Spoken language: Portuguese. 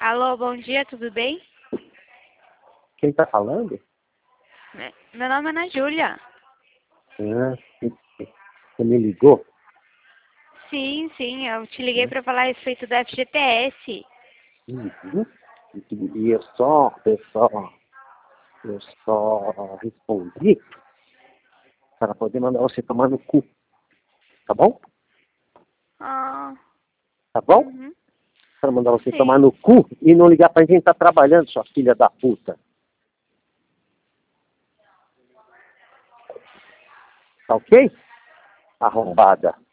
Alô, bom dia, tudo bem? Quem tá falando? Meu nome é Ana Júlia. Você me ligou? Sim, eu te liguei para falar a respeito da FGTS. Uhum. E eu só respondi para poder mandar você tomar no cu. Tá bom? Ah, Tá bom? uhum, Para mandar você tomar sim. no cu e não ligar pra gente tá trabalhando, sua filha da puta. Tá ok? Arrombada.